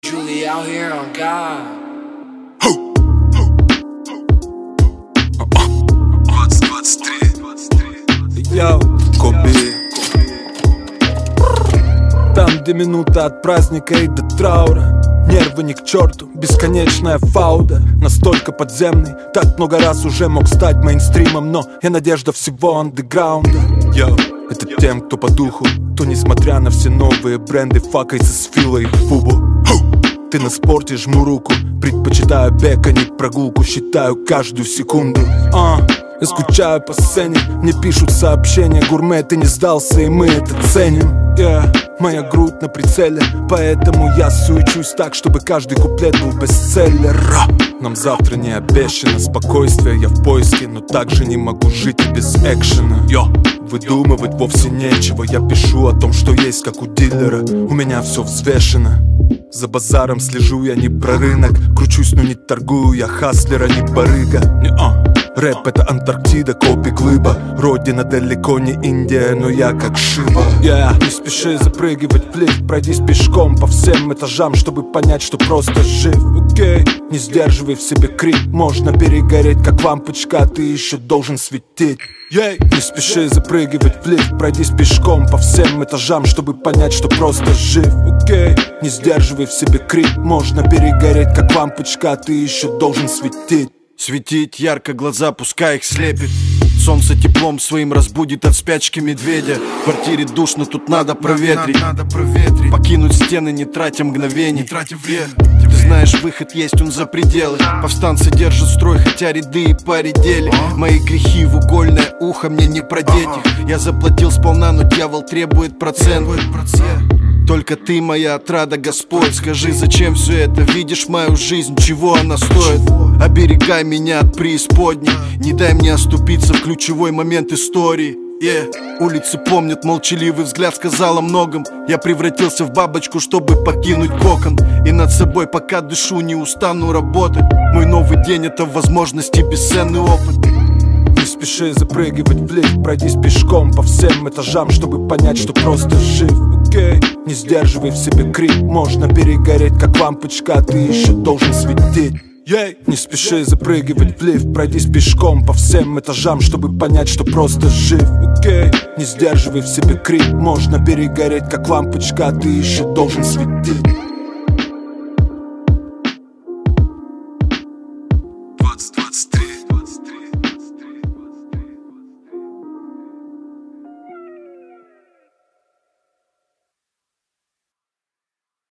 Truly out here on God. Йоу, Коби. Там, где минута от праздника и до траура, нервы ни к черту, бесконечная фауда. Настолько подземный, так много раз уже мог стать мейнстримом, но я надежда всего андеграунда. Йоу, это тем, кто по духу, кто, несмотря на все новые бренды, факается с Филой и Фубу. Ты на спорте, жму руку, предпочитаю бег, а не прогулку, считаю каждую секунду. Я скучаю по сцене, мне пишут сообщения: гурме, ты не сдался, и мы это ценим. Моя грудь на прицеле, поэтому я суечусь так, чтобы каждый куплет был бестселлер. Нам завтра не обещано спокойствие, я в поиске, но также не могу жить и без экшена. Выдумывать вовсе нечего, я пишу о том, что есть, как у дилера. У меня все взвешено. За базаром слежу я не про рынок, кручусь, но не торгую, я хаслер, а не барыга. Рэп — это Антарктида, Коби глыба. Родина далеко не Индия, но я как Шива. Не спеши запрыгивать в лифт, пройдись пешком по всем этажам, чтобы понять, что просто жив. Не сдерживай в себе крик, можно перегореть, как лампочка, а ты еще должен светить. Не спеши запрыгивать в лифт, пройдись пешком по всем этажам, чтобы понять, что просто жив. Не сдерживай в себе крик, можно перегореть, как лампочка, а ты еще должен светить. Светить ярко глаза, пускай их слепит. Солнце теплом своим разбудит от спячки медведя. В квартире душно, тут надо проветрить. Покинуть стены, не тратя мгновений. Ты знаешь, выход есть, он за пределы. Повстанцы держат строй, хотя ряды и поредели. Мои грехи в угольное ухо, мне не продеть их. Я заплатил сполна, но дьявол требует процент. Только ты моя отрада, Господь. Скажи, зачем все это? Видишь мою жизнь, чего она стоит? Оберегай меня от преисподней, не дай мне оступиться в ключевой момент истории. Улицы помнят, молчаливый взгляд сказал о многом. Я превратился в бабочку, чтобы покинуть кокон. И над собой пока дышу, не устану работать. Мой новый день — это возможности, бесценный опыт. Не спеши запрыгивать в лифт, пройдись пешком по всем этажам, чтобы понять, что просто жив. Не сдерживай в себе крик, можно перегореть, как лампочка, а ты еще должен светить. Не спеши запрыгивать в лифт, пройдись пешком по всем этажам, чтобы понять, что просто жив. Не сдерживай в себе крик, можно перегореть, как лампочка, а ты еще должен светить.